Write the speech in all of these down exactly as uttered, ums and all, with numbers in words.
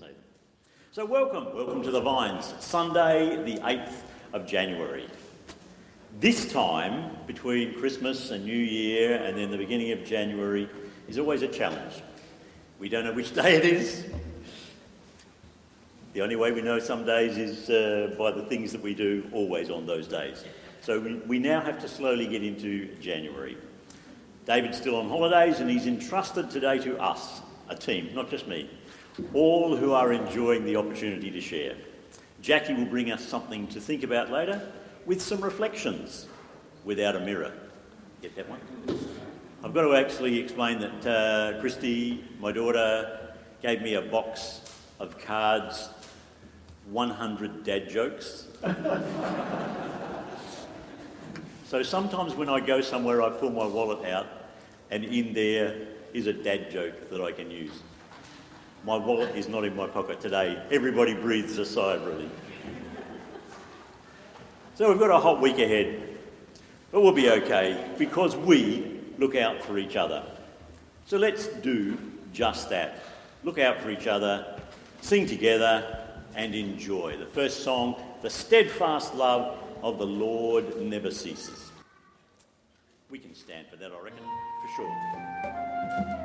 say them. So welcome, welcome to the Vines, Sunday the eighth of January. This time, between Christmas and New Year and then the beginning of January, is always a challenge. We don't know which day it is. The only way we know some days is uh, by the things that we do always on those days. So we, we now have to slowly get into January. David's still on holidays and he's entrusted today to us, a team, not just me, all who are enjoying the opportunity to share. Jackie will bring us something to think about later with some reflections without a mirror. Get that one? I've got to actually explain that uh, Christy, my daughter, gave me a box of cards, one hundred dad jokes. So sometimes when I go somewhere, I pull my wallet out and in there is a dad joke that I can use. My wallet is not in my pocket today. Everybody breathes a sigh of relief. So we've got a hot week ahead, but we'll be okay because we look out for each other. So let's do just that. Look out for each other, sing together and enjoy. The first song, The Steadfast Love of the Lord Never Ceases. We can stand for that, I reckon, for sure.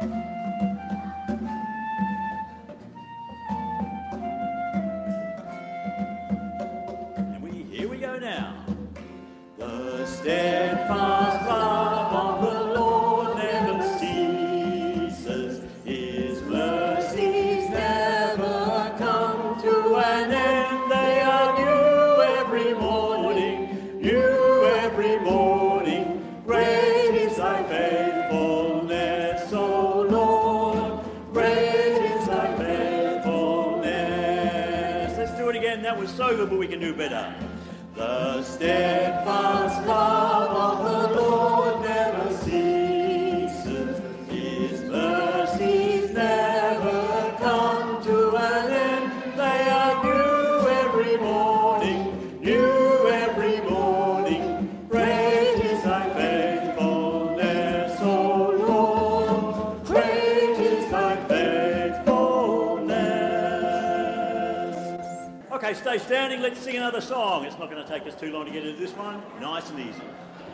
Now, the steadfast love of the Lord never ceases, His mercies never come to an end. They are new every morning, new every morning. Great is thy faithfulness, O Lord, great is thy faithfulness. Let's do it again. That was so good, but we can do better. The steadfast love of the Lord never ceases, His mercies never come to an end. They are new every morning, new every morning. Great is thy faithfulness, O Lord, great is thy faithfulness. Okay, stay standing, let's sing another song. It's not going to take us too long to get into this one. Nice and easy.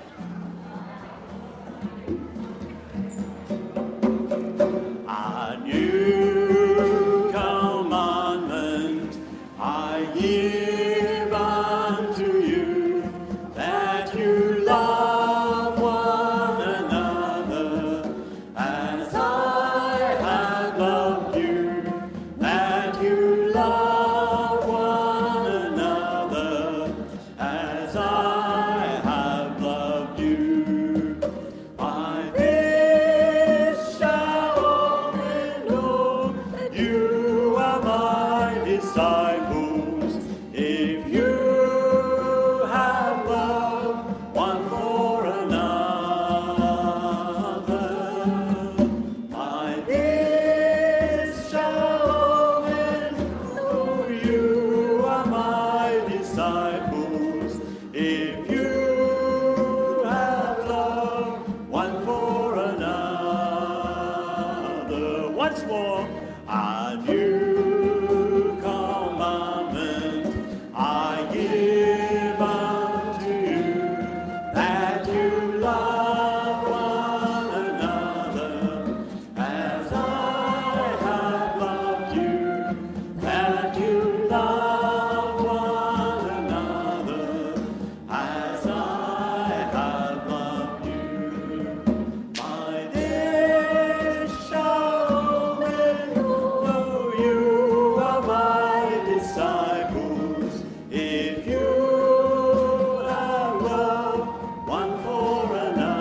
A new commandment I give unto you, that you love one another as I have loved you, that you love one another as I have loved you. By this shall all men know that you are my disciples, if you have love one for another. By this shall all men know you are my disciples, if you have love one for another. Once more, a new commandment I give unto you, that you love one another as I have loved you, that you love one another as I have loved you. By this shall all men know you are my disciples, if you have love one for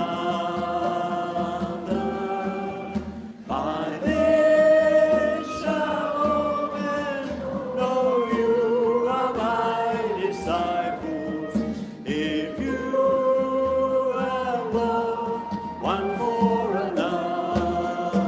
another. By this shall all men know you are my disciples, if you have love one for another.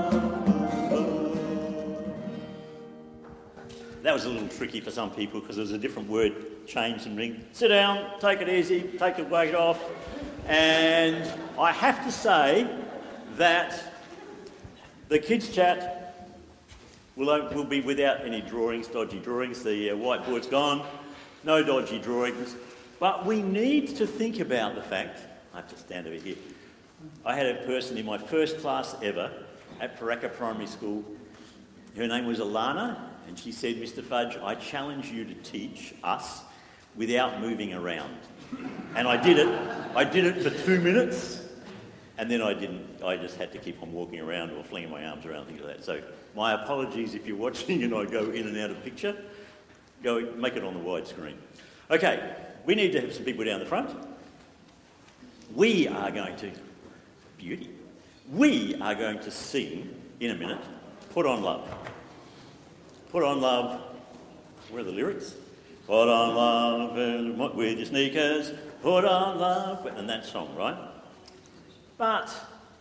That was a little tricky for some people because there was a different word change and ring. Sit down, take it easy, take the weight off. And I have to say that the kids' chat We'll, we'll be without any drawings, dodgy drawings. The uh, whiteboard's gone. No dodgy drawings. But we need to think about the fact, I have to stand over here. I had a person in my first class ever at Paraka Primary School. Her name was Alana, and she said, Mister Fudge, I challenge you to teach us without moving around. And I did it. I did it for two minutes, and then I didn't. I just had to keep on walking around or flinging my arms around, things like that. So my apologies if you're watching and I go in and out of picture. Go, make it on the wide screen. Okay, we need to have some people down the front. We are going to, beauty, we are going to sing in a minute, Put On Love. Put on love, where are the lyrics? Put on love with your sneakers, put on love, and that song, right? But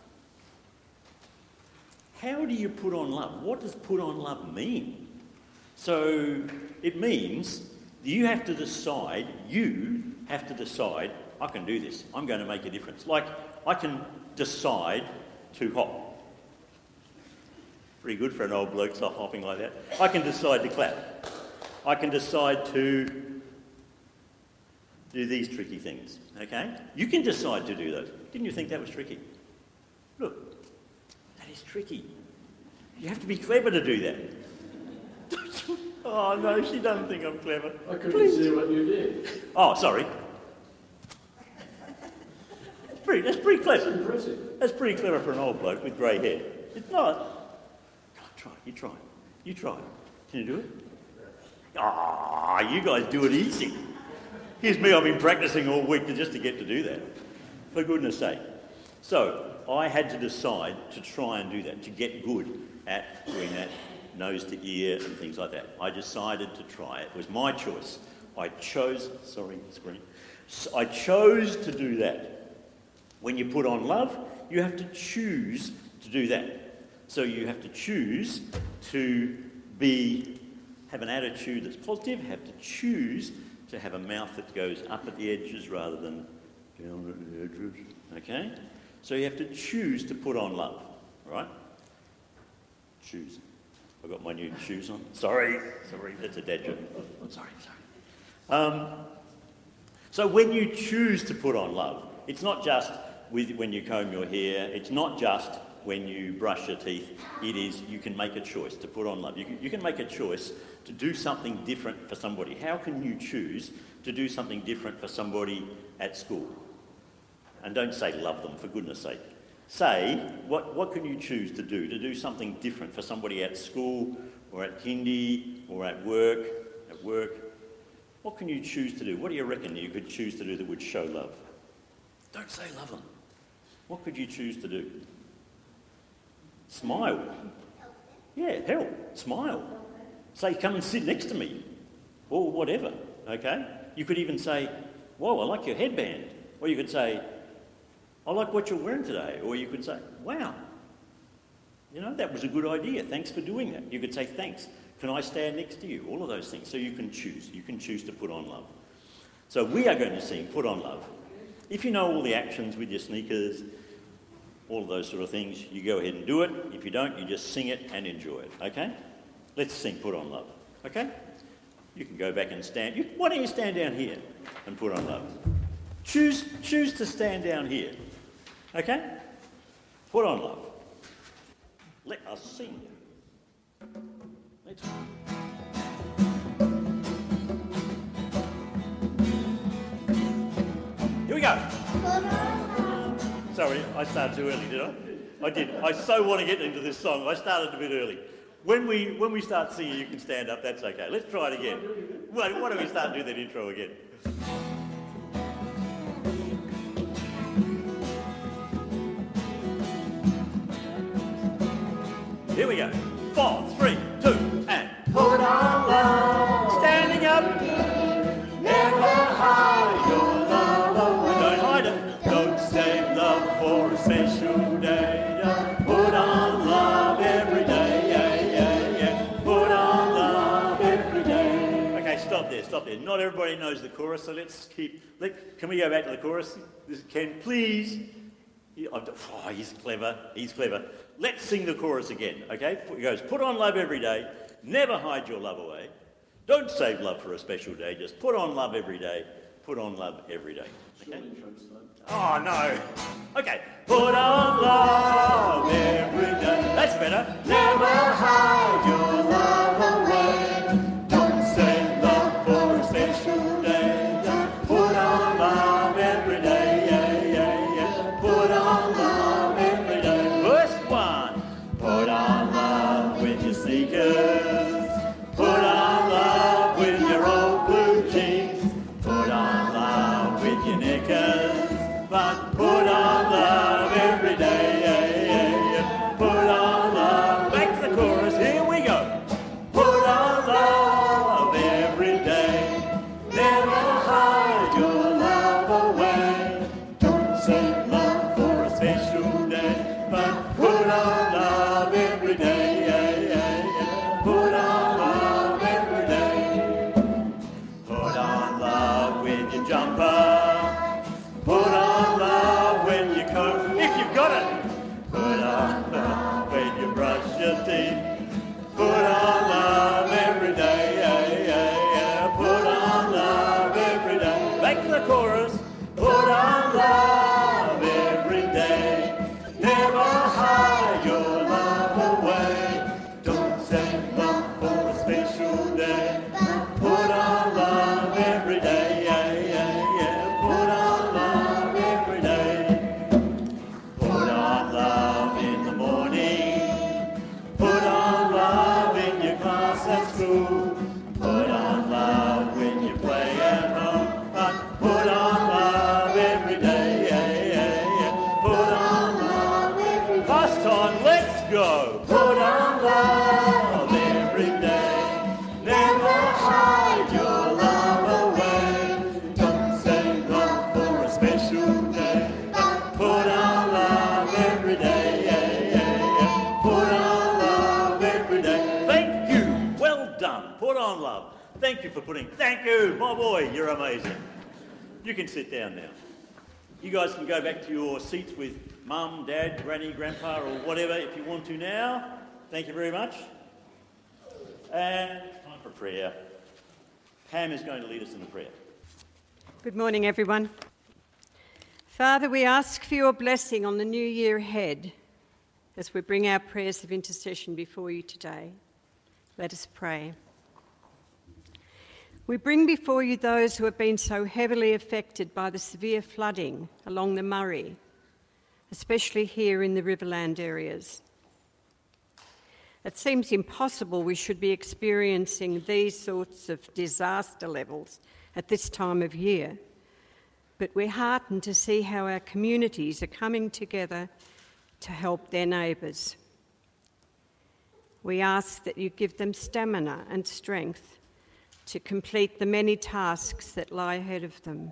how do you put on love? What does put on love mean? So it means you have to decide, you have to decide, I can do this, I'm going to make a difference. Like, I can decide to hop. Pretty good for an old bloke start hopping like that. I can decide to clap. I can decide to do these tricky things, okay? You can decide to do those. Didn't you think that was tricky? Look, that is tricky. You have to be clever to do that. Oh no, she doesn't think I'm clever. I couldn't Please. see what you did. Oh, sorry. That's pretty, that's pretty clever. That's impressive. That's pretty clever for an old bloke with grey hair. It's not. Try, you try. You try. Can you do it? Ah, oh, you guys do it easy. Here's me, I've been practising all week to, just to get to do that. For goodness sake. So, I had to decide to try and do that, to get good at doing that, nose to ear and things like that. I decided to try it. It was my choice. I chose, sorry, screen. So I chose to do that. When you put on love, you have to choose to do that. So you have to choose to be, have an attitude that's positive, have to choose to have a mouth that goes up at the edges rather than down at the edges, okay? So you have to choose to put on love, right? Choose. I've got my new shoes on. Sorry, sorry, that's a dad joke. Sorry, sorry. Um, so when you choose to put on love, it's not just with when you comb your hair, it's not just when you brush your teeth, it is you can make a choice to put on love. You can, you can make a choice to do something different for somebody. How can you choose to do something different for somebody at school? And don't say love them, for goodness sake. Say, what, what can you choose to do? To do something different for somebody at school or at kindy or at work, at work. What can you choose to do? What do you reckon you could choose to do that would show love? Don't say love them. What could you choose to do? Smile. Yeah, help. Smile. Say, come and sit next to me. Or whatever, okay? You could even say, whoa, I like your headband. Or you could say, I like what you're wearing today. Or you could say, wow, you know, that was a good idea. Thanks for doing that. You could say, thanks. Can I stand next to you? All of those things. So you can choose. You can choose to put on love. So we are going to sing Put On Love. If you know all the actions with your sneakers, all of those sort of things, you go ahead and do it. If you don't, you just sing it and enjoy it, okay? Let's sing Put On Love, okay? You can go back and stand. You, why don't you stand down here and put on love? Choose, choose to stand down here, okay? Put on love. Let us sing. Let's... Here we go. Sorry, I started too early, did I? I did. I so want to get into this song. I started a bit early. When we when we start singing, you can stand up. That's okay. Let's try it again. Why, why don't we start and do that intro again? Here we go. Four, three, two, and Put on love, standing up. never hide your love away. Don't hide it. Don't save love for a special day. Just put on love every day. Yeah, yeah, yeah. Put on love every day. Okay, stop there, stop there. Not everybody knows the chorus, so let's keep... Let, can we go back to the chorus? This, Ken, please. He, oh, he's clever, he's clever. let's sing the chorus again, okay? It goes, put on love every day, never hide your love away. Don't save love for a special day, just put on love every day, put on love every day. Okay? Oh, no. Okay. Put on love every day. That's better. Never hide your love away. Don't save love for a special day. Put on love every day. Yeah, yeah, yeah. Put on love every day. Verse one. Put on love with your sneakers. Put on love with your old blue jeans. Put on love with your knickers. But put on love every day, yeah, yeah, yeah. Put on love. Back to the chorus, here we go. Put on love every day. Never hide your love away. Don't save love for a special day, but put on love every day, yeah, yeah, yeah. Put on love every day. Put on love with your jumper. Put on love when you comb, if you've got it. Put on love when you brush your teeth. Put on love every day, yeah, yeah, yeah. Put on love every day. Back to the chorus. Put on love every day. Never hide your love away. Don't save love for a special day. Put on love every day, yeah, yeah, yeah. Put on love every day. Put on love in the morning. Put on love in your class at school. Put on love when you play at home. But put on love every day, yeah, yeah, yeah. Put on love every day. Last time, let's go. Put on love every day. Never hide your love away. Don't save love for a special day. Put on love every day, yeah, yeah, yeah. Put on love every day. Thank you. Well done. Put on love. Thank you for putting... Thank you, my boy. You're amazing. You can sit down now. You guys can go back to your seats with mum, dad, granny, grandpa, or whatever if you want to now. Thank you very much. And time for prayer. Pam is going to lead us in a prayer. Good morning, everyone. Father, we ask for your blessing on the new year ahead as we bring our prayers of intercession before you today. Let us pray. We bring before you those who have been so heavily affected by the severe flooding along the Murray, especially here in the Riverland areas. It seems impossible we should be experiencing these sorts of disaster levels at this time of year, but we're heartened to see how our communities are coming together to help their neighbours. We ask that you give them stamina and strength to complete the many tasks that lie ahead of them.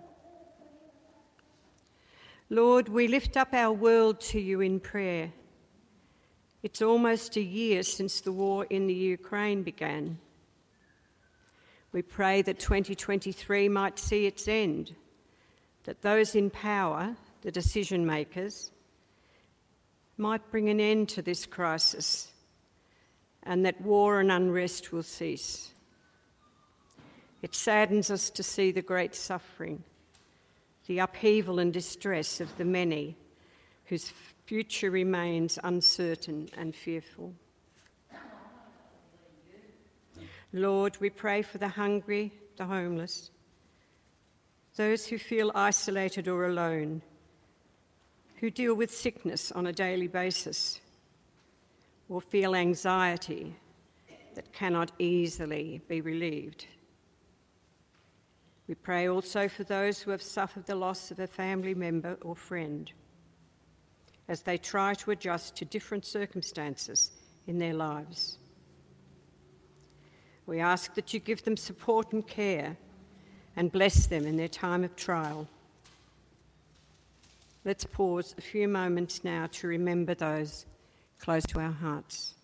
Lord, we lift up our world to you in prayer. It's almost a year since the war in the Ukraine began. We pray that twenty twenty-three might see its end, that those in power, the decision makers, might bring an end to this crisis, and that war and unrest will cease. It saddens us to see the great suffering, the upheaval and distress of the many whose future remains uncertain and fearful. Lord, we pray for the hungry, the homeless, those who feel isolated or alone, who deal with sickness on a daily basis, or feel anxiety that cannot easily be relieved. We pray also for those who have suffered the loss of a family member or friend as they try to adjust to different circumstances in their lives. We ask that you give them support and care and bless them in their time of trial. Let's pause a few moments now to remember those close to our hearts.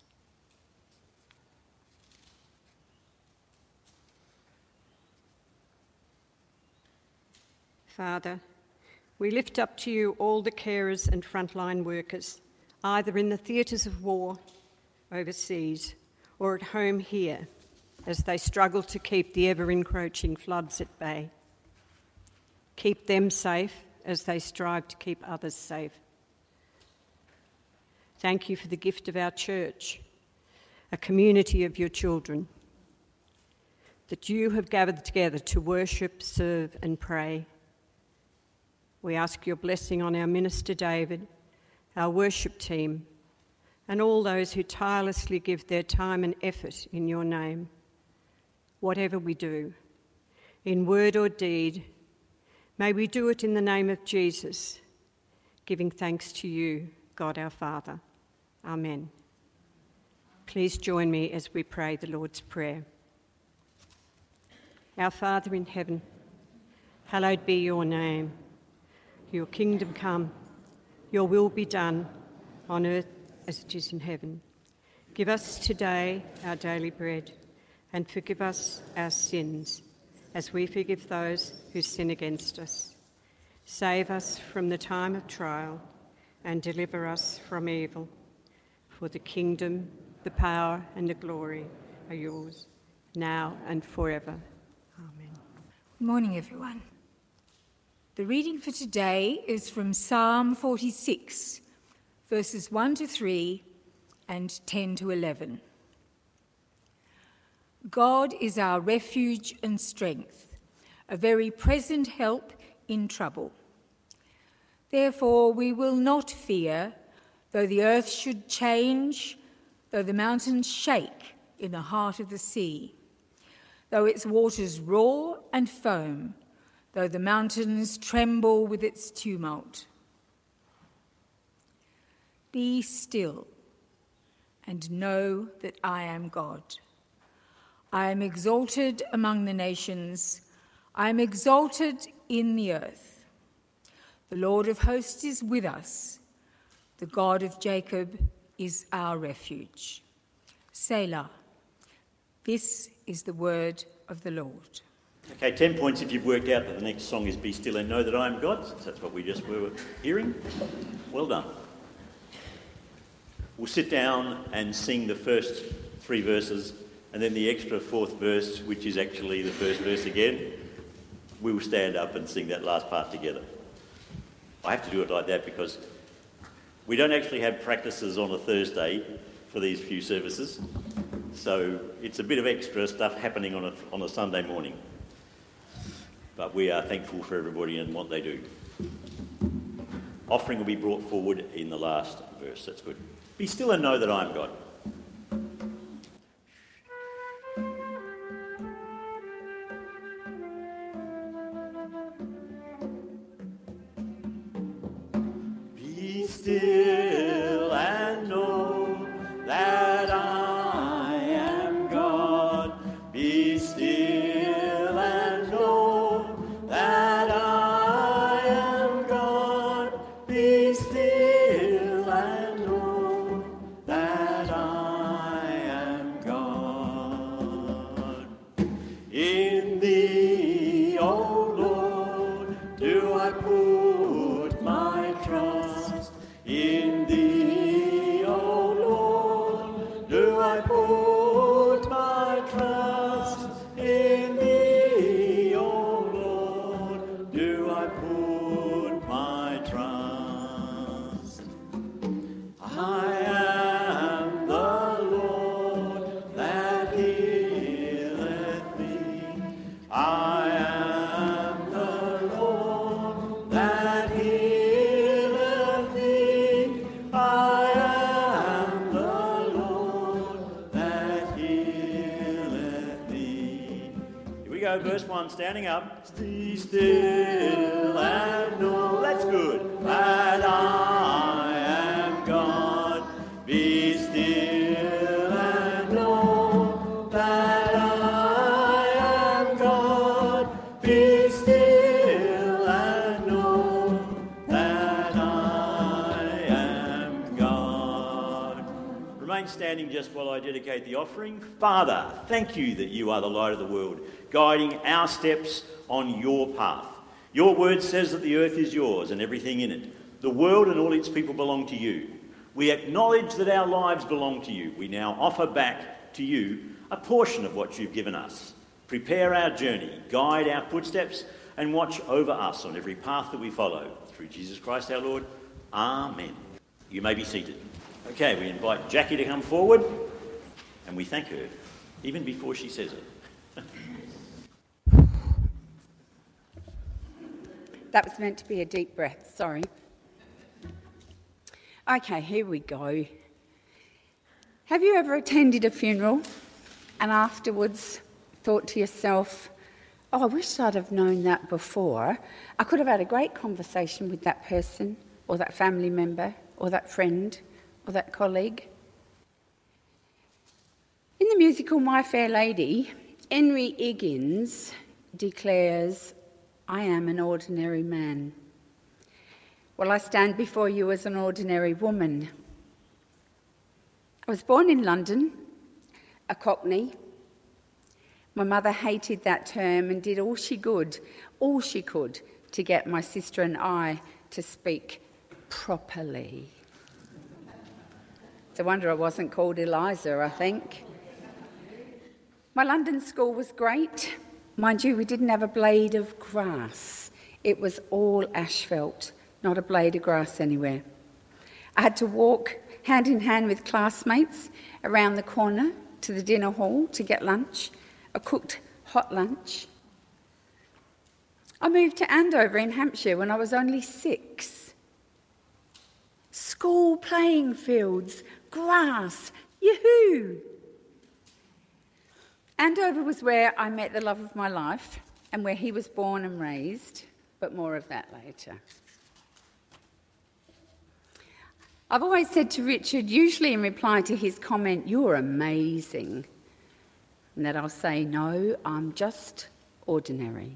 Father, we lift up to you all the carers and frontline workers, either in the theatres of war overseas or at home here, as they struggle to keep the ever-encroaching floods at bay. Keep them safe as they strive to keep others safe. Thank you for the gift of our church, a community of your children, that you have gathered together to worship, serve and pray. We ask your blessing on our minister David, our worship team, and all those who tirelessly give their time and effort in your name. Whatever we do, in word or deed, may we do it in the name of Jesus, giving thanks to you, God our Father. Amen. Please join me as we pray the Lord's Prayer. Our Father in heaven, hallowed be your name. Your kingdom come, your will be done on earth as it is in heaven. Give us today our daily bread, and forgive us our sins, as we forgive those who sin against us. Save us from the time of trial, and deliver us from evil. For the kingdom, the power, and the glory are yours, now and forever. Amen. Good morning, everyone. The reading for today is from Psalm forty-six, verses one to three and ten to eleven. God is our refuge and strength, a very present help in trouble. Therefore we will not fear, though the earth should change, though the mountains shake in the heart of the sea, though its waters roar and foam, though the mountains tremble with its tumult. Be still and know that I am God. I am exalted among the nations. I am exalted in the earth. The Lord of hosts is with us. The God of Jacob is our refuge. Selah. This is the word of the Lord. Okay, ten points if you've worked out that the next song is Be Still and Know That I Am God. That's what we just were hearing. Well done. We'll sit down and sing the first three verses, and then the extra fourth verse, which is actually the first verse again, we will stand up and sing that last part together. I have to do it like that because we don't actually have practices on a Thursday for these few services, so it's a bit of extra stuff happening on a, on a Sunday morning. But we are thankful for everybody and what they do. Offering will be brought forward in the last verse. That's good. Be still and know that I am God. Be still and know that I am God. Be still and know that I am God. Be still and know that I am God. In thee, O Lord, do I put my trust. In thee, O Lord, do I put my trust. In thee, O Lord, do I put my trust. I am the Lord that healeth thee. I am the Lord that healeth thee. I am the Lord that healeth thee. Here we go, verse one, standing up. Be still and know, that's good, that I am God. Be still and know that I am God. Be still and know that I am God. Remain standing just while I dedicate the offering. Father, thank you that you are the light of the world, guiding our steps on your path. Your word says that the earth is yours and everything in it. The world and all its people belong to you. We acknowledge that our lives belong to you. We now offer back to you a portion of what you've given us. Prepare our journey, guide our footsteps, and watch over us on every path that we follow. Through Jesus Christ our Lord. Amen. You may be seated. Okay, we invite Jackie to come forward, and we thank her, even before she says it. That was meant to be a deep breath, sorry. Okay, here we go. Have you ever attended a funeral and afterwards thought to yourself, oh, I wish I'd have known that before. I could have had a great conversation with that person or that family member or that friend or that colleague? In the musical My Fair Lady, Henry Higgins declares, I am an ordinary man. Well, I stand before you as an ordinary woman. I was born in London, a Cockney. My mother hated that term and did all she could, all she could, to get my sister and I to speak properly. It's a wonder I wasn't called Eliza, I think. My London school was great. Mind you, we didn't have a blade of grass. It was all asphalt, not a blade of grass anywhere. I had to walk hand in hand with classmates around the corner to the dinner hall to get lunch, a cooked hot lunch. I moved to Andover in Hampshire when I was only six. School playing fields, grass, yoo-hoo! Andover was where I met the love of my life and where he was born and raised, but more of that later. I've always said to Richard, usually in reply to his comment, you're amazing, and that I'll say, no, I'm just ordinary.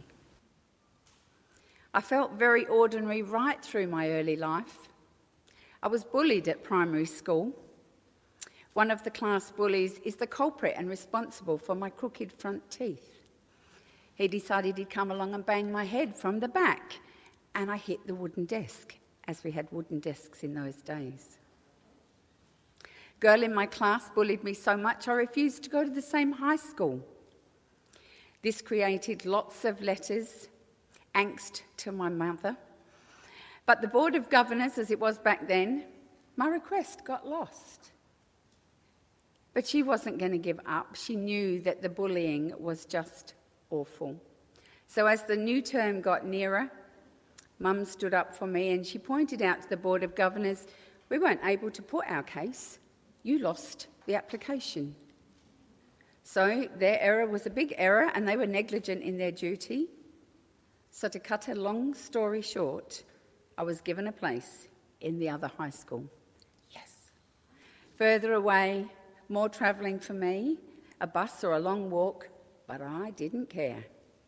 I felt very ordinary right through my early life. I was bullied at primary school. One of the class bullies is the culprit and responsible for my crooked front teeth. He decided he'd come along and bang my head from the back, and I hit the wooden desk, as we had wooden desks in those days. Girl in my class bullied me so much I refused to go to the same high school. This created lots of letters, angst to my mother. But the Board of Governors, as it was back then, my request got lost. But she wasn't going to give up. She knew that the bullying was just awful. So as the new term got nearer, Mum stood up for me and she pointed out to the Board of Governors, we weren't able to put our case. You lost the application. So their error was a big error and they were negligent in their duty. So to cut a long story short, I was given a place in the other high school. Yes. Further away, more travelling for me, a bus or a long walk, but I didn't care.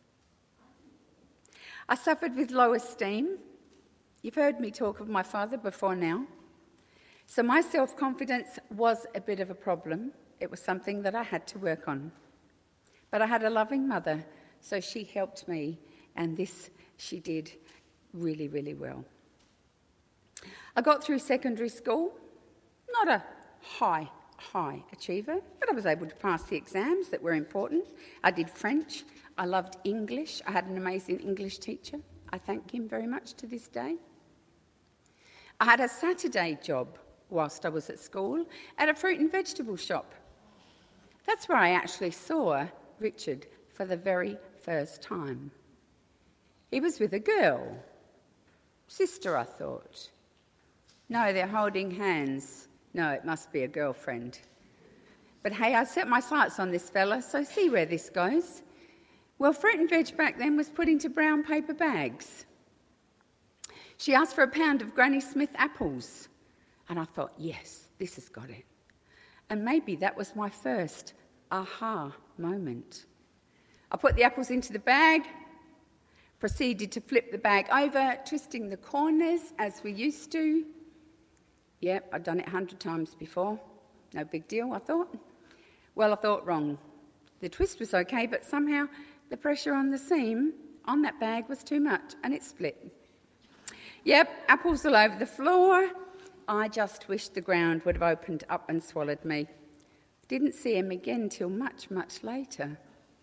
I suffered with low esteem. You've heard me talk of my father before now. So my self-confidence was a bit of a problem. It was something that I had to work on. But I had a loving mother, so she helped me, and this she did really, really well. I got through secondary school, not a high, high achiever, but I was able to pass the exams that were important. I did French. I loved English. I had an amazing English teacher. I thank him very much to this day. I had a Saturday job whilst I was at school at a fruit and vegetable shop. That's where I actually saw Richard for the very first time. He was with a girl. Sister, I thought. No, they're holding hands. No, it must be a girlfriend. But hey, I set my sights on this fella, so see where this goes. Well, fruit and veg back then was put into brown paper bags. She asked for a pound of Granny Smith apples. And I thought, yes, this has got it. And maybe that was my first aha moment. I put the apples into the bag, proceeded to flip the bag over, twisting the corners as we used to. Yep, I'd done it a hundred times before. No big deal, I thought. Well, I thought wrong. The twist was okay, but somehow the pressure on the seam on that bag was too much, and it split. Yep, apples all over the floor, I just wished the ground would have opened up and swallowed me. Didn't see him again till much, much later.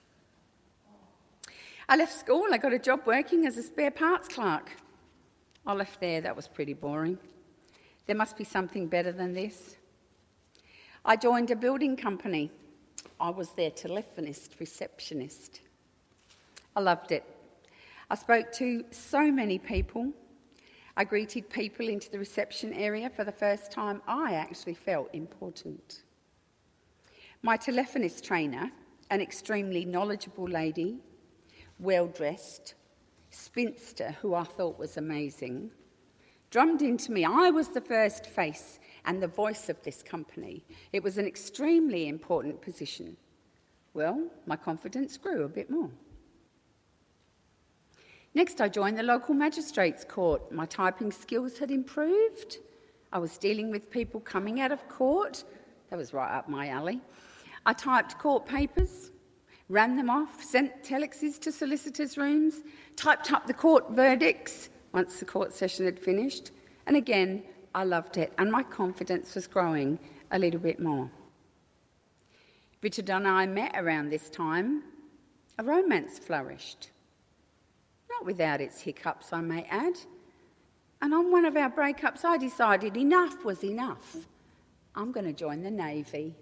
I left school. I got a job working as a spare parts clerk. I left there. That was pretty boring. There must be something better than this. I joined a building company. I was their telephonist, receptionist. I loved it. I spoke to so many people. I greeted people into the reception area. For the first time, I actually felt important. My telephonist trainer, an extremely knowledgeable lady, well-dressed, spinster who I thought was amazing, drummed into me. I was the first face and the voice of this company. It was an extremely important position. Well, my confidence grew a bit more. Next, I joined the local magistrates' court. My typing skills had improved. I was dealing with people coming out of court. That was right up my alley. I typed court papers, ran them off, sent telexes to solicitors' rooms, typed up the court verdicts once the court session had finished. And again, I loved it, and my confidence was growing a little bit more. Richard and I met around this time. A romance flourished. Not without its hiccups, I may add. And on one of our breakups, I decided enough was enough. I'm going to join the Navy.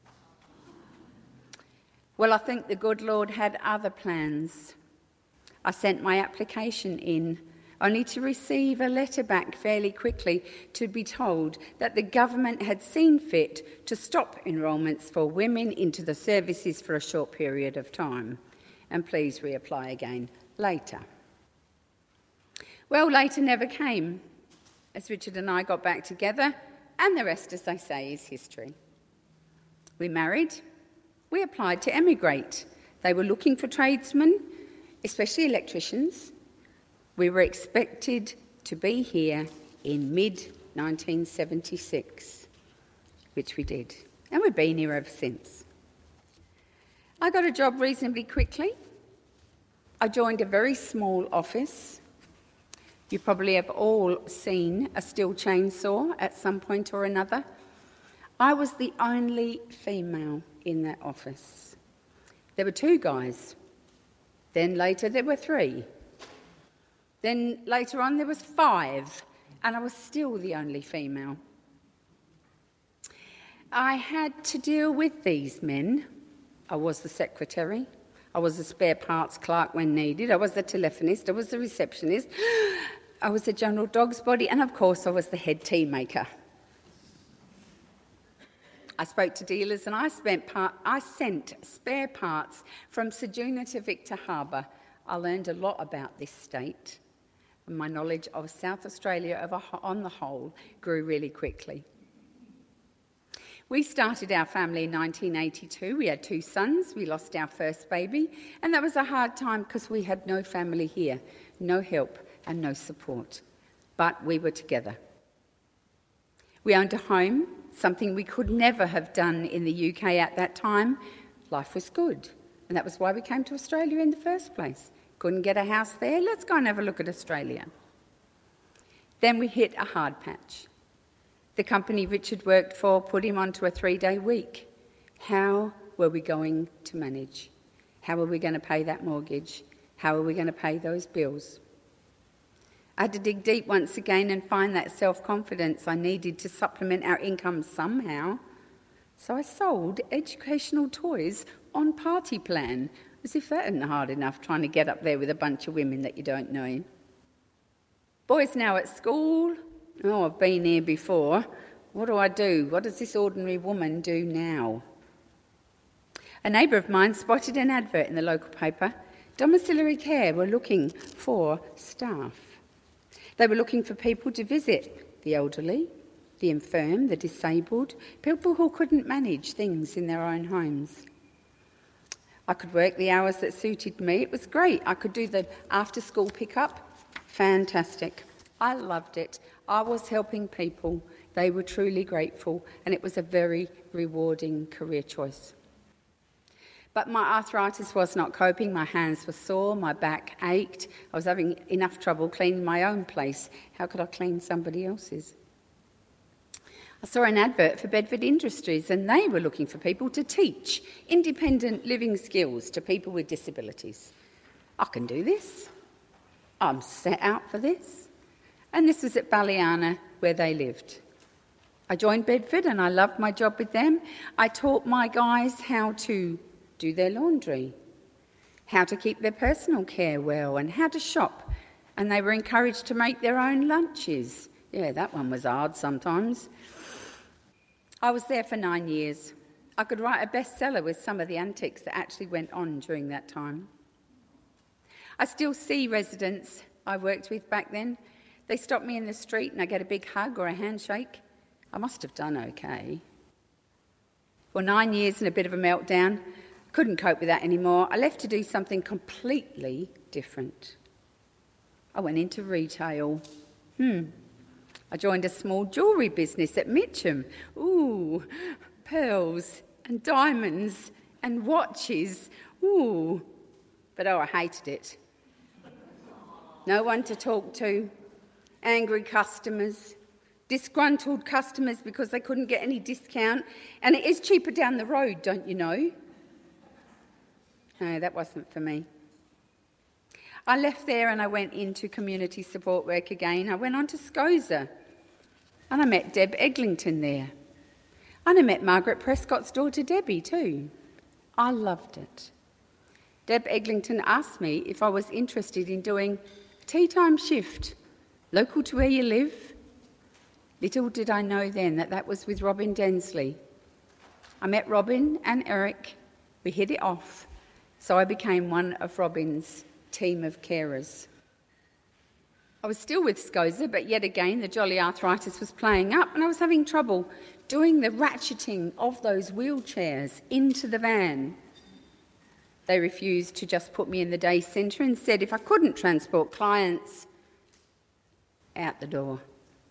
Well, I think the good Lord had other plans. I sent my application in, only to receive a letter back fairly quickly to be told that the government had seen fit to stop enrolments for women into the services for a short period of time, and please reapply again later. Well, later never came, as Richard and I got back together, and the rest, as they say, is history. We married. We applied to emigrate. They were looking for tradesmen, especially electricians. We were expected to be here in mid nineteen seventy-six, which we did, and we've been here ever since. I got a job reasonably quickly. I joined a very small office. You probably have all seen a steel chainsaw at some point or another. I was the only female in that office. There were two guys. Then later there were three. Then later on there was five, and I was still the only female. I had to deal with these men. I was the secretary. I was the spare parts clerk when needed. I was the telephonist. I was the receptionist. I was the general dog's body, and of course I was the head tea maker. I spoke to dealers, and I, spent part, I sent spare parts from Ceduna to Victor Harbour. I learned a lot about this state, and my knowledge of South Australia on the whole grew really quickly. We started our family in nineteen eighty-two. We had two sons. We lost our first baby, and that was a hard time because we had no family here, no help and no support. But we were together. We owned a home, something we could never have done in the U K at that time. Life was good, and that was why we came to Australia in the first place. Couldn't get a house there, let's go and have a look at Australia. Then we hit a hard patch. The company Richard worked for put him onto a three-day week. How were we going to manage? How were we going to pay that mortgage? How were we going to pay those bills? I had to dig deep once again and find that self-confidence I needed to supplement our income somehow. So I sold educational toys on Party Plan, as if that isn't hard enough, trying to get up there with a bunch of women that you don't know. Boys now at school. Oh, I've been here before. What do I do? What does this ordinary woman do now? A neighbour of mine spotted an advert in the local paper. Domiciliary care were looking for staff. They were looking for people to visit the elderly, the infirm, the disabled, people who couldn't manage things in their own homes. I could work the hours that suited me. It was great. I could do the after-school pickup. Fantastic. I loved it. I was helping people. They were truly grateful, and it was a very rewarding career choice. But my arthritis was not coping. My hands were sore, my back ached. I was having enough trouble cleaning my own place. How could I clean somebody else's? I saw an advert for Bedford Industries, and they were looking for people to teach independent living skills to people with disabilities. I can do this. I'm set out for this. And this was at Ballyana, where they lived. I joined Bedford and I loved my job with them. I taught my guys how to do their laundry, how to keep their personal care well, and how to shop. And they were encouraged to make their own lunches. Yeah, that one was hard sometimes. I was there for nine years. I could write a bestseller with some of the antics that actually went on during that time. I still see residents I worked with back then. They stop me in the street and I get a big hug or a handshake. I must have done okay. For nine years and a bit of a meltdown, couldn't cope with that anymore. I left to do something completely different. I went into retail. Hmm. I joined a small jewellery business at Mitcham. Ooh, pearls and diamonds and watches. Ooh, but oh, I hated it. No one to talk to, angry customers, disgruntled customers because they couldn't get any discount, and it is cheaper down the road, don't you know? No, that wasn't for me. I left there and I went into community support work again. I went on to SCOSA and I met Deb Eglinton there. And I met Margaret Prescott's daughter Debbie too. I loved it. Deb Eglinton asked me if I was interested in doing a tea time shift, local to where you live. Little did I know then that that was with Robin Densley. I met Robin and Eric. We hit it off, so I became one of Robin's team of carers. I was still with SCOSA, but yet again the jolly arthritis was playing up and I was having trouble doing the ratcheting of those wheelchairs into the van. They refused to just put me in the day centre and said if I couldn't transport clients, out the door.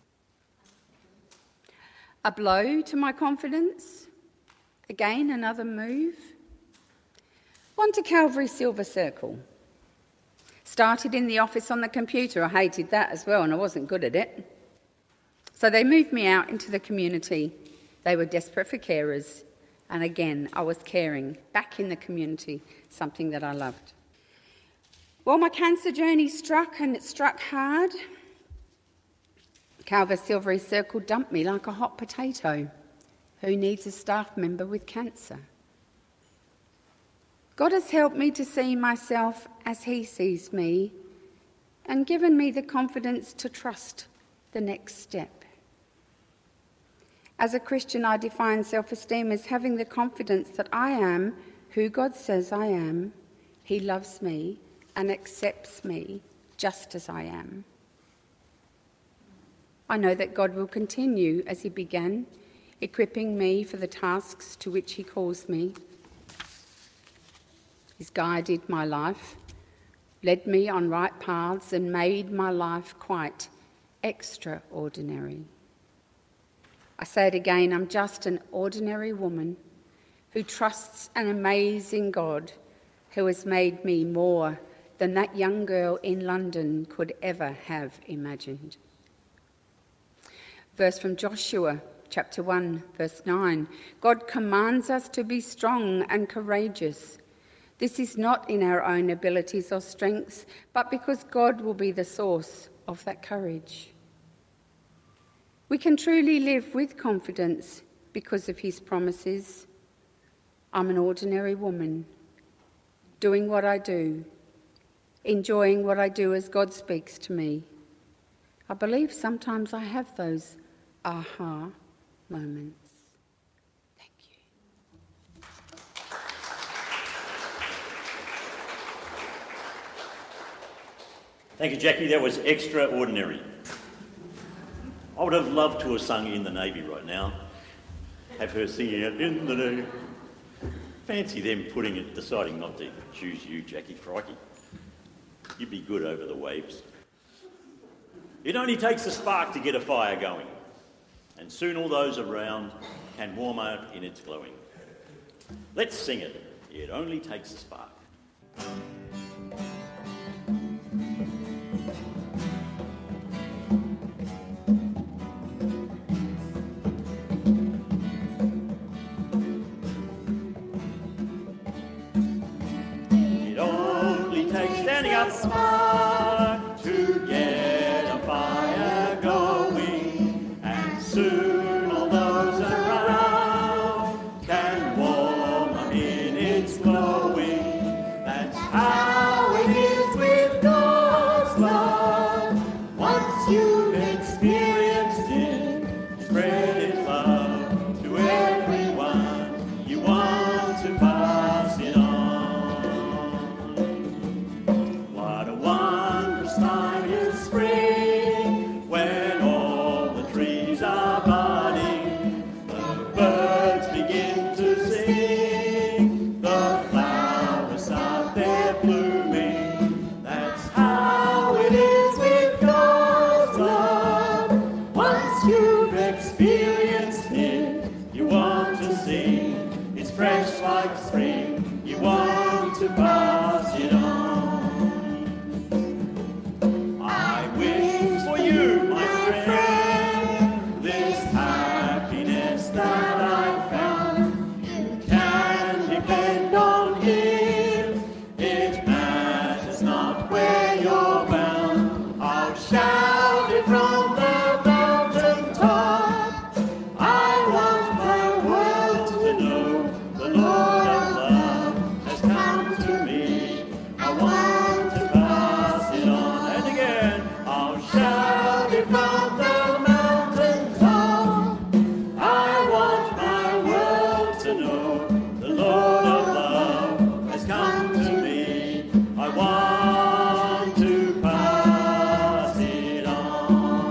A blow to my confidence. Again, another move. One to Calvary Silver Circle. Started in the office on the computer. I hated that as well and I wasn't good at it. So they moved me out into the community. They were desperate for carers. And again, I was caring back in the community, something that I loved. Well, my cancer journey struck and it struck hard. Calvary Silver Circle dumped me like a hot potato. Who needs a staff member with cancer? God has helped me to see myself as he sees me and given me the confidence to trust the next step. As a Christian, I define self-esteem as having the confidence that I am who God says I am, he loves me and accepts me just as I am. I know that God will continue as he began, equipping me for the tasks to which he calls me. He's guided my life, led me on right paths and made my life quite extraordinary. I say it again, I'm just an ordinary woman who trusts an amazing God who has made me more than that young girl in London could ever have imagined. Verse from Joshua, chapter one, verse nine. God commands us to be strong and courageous. This is not in our own abilities or strengths, but because God will be the source of that courage. We can truly live with confidence because of his promises. I'm an ordinary woman, doing what I do, enjoying what I do as God speaks to me. I believe sometimes I have those aha moments. Thank you. Thank you, Jackie. That was extraordinary. I would have loved to have sung In the Navy right now. Have her singing it in the Navy. Fancy them putting it, deciding not to choose you, Jackie. Crikey. You'd be good over the waves. It only takes a spark to get a fire going, and soon all those around can warm out in its glowing. Let's sing it. It only takes a spark. Standing up. Spark to get a fire going, and soon all those around can warm up in its glowing. That's how it is with God's love. Once you've experienced it, spread His love to everyone you want to pass it on. What a wondrous time is spring, when all the trees are budding, the birds begin to sing, the flowers start their blooming. That's how it is with God's love. Once you've experienced it, you want to sing. It's fresh like spring, you want to pass it on. I wish for you, my friend, this happiness that I've found. You can depend on Him, it matters not where you're bound. I'll shout it from the mountain top. I want my world to know the Lord of love has come to me. I want to pass it on. And again, I'll shout it from the mountain top. I want my world to know the Lord of love has come to me. I want to pass it on.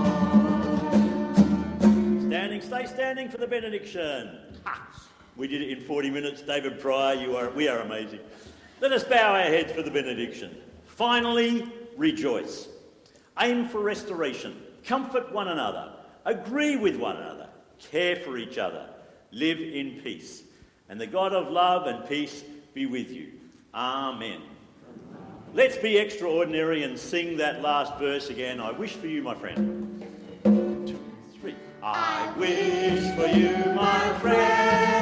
Standing, stay standing for the benediction. Ha! We did it in forty minutes. David Pryor, you are, we are amazing. Let us bow our heads for the benediction. Finally, rejoice. Aim for restoration. Comfort one another. Agree with one another. Care for each other. Live in peace. And the God of love and peace be with you. Amen. Let's be extraordinary and sing that last verse again. I wish for you, my friend. Two, three. I wish for you, my friend.